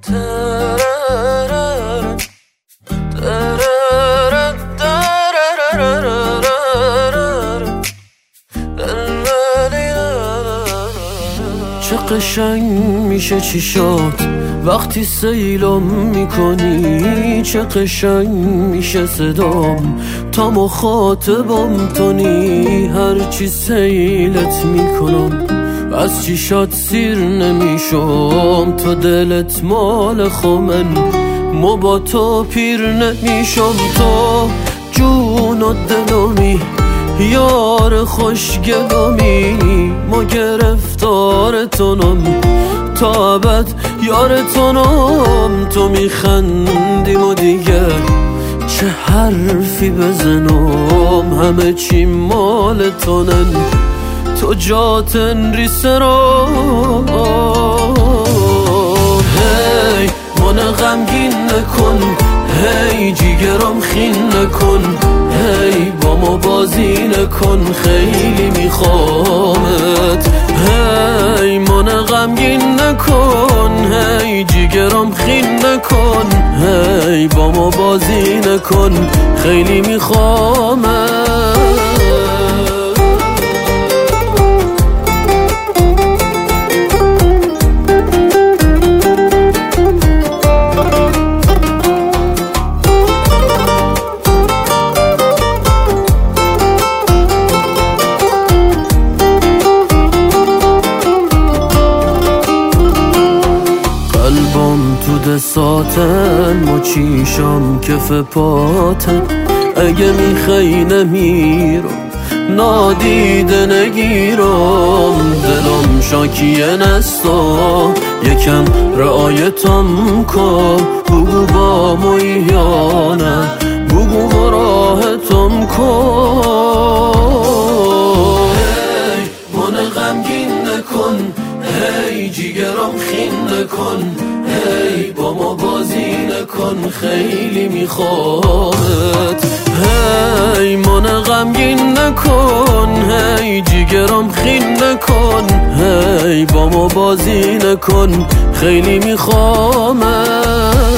چه قشنگ میشه چشات وقتی سیلم میکنی، چه قشنگ میشه صدام تا مخاطبم تونی. هرچی سیلت میکنم از چشات سیر نمیشم، تو دلت مال خمن ما با تو پیر نمیشم. تو جون و دلمی یار خوشگلمی، ما گرفتارتونم تا ابد یارتونم. تو میخندیم و دیگه چه حرفی بزنم، همه چی مالتونن تو جاتن ریسرا. هی من غمگین نکن، هی جیگرم خین نکن، هی با ما بازی نکن خیلی میخوامت. هی من غمگین نکن، هی جیگرم خین نکن، هی با ما بازی نکن خیلی میخوامت. قلبم تو دستاتن، ما چیشم کف پاتن. اگه میخوای نمیرم نادیده نگیرم، دلم شاکیه نستا یکم رعایتم کن. بگو با موی یا نه، بگو با راحتم کن. هی من غمگین نکن، هی جیگرم خین نکن، هی با ما بازی نکن خیلی میخوامت. هی من غمگین نکن، هی جیگرم خین نکن، هی با ما بازی نکن خیلی میخوامت.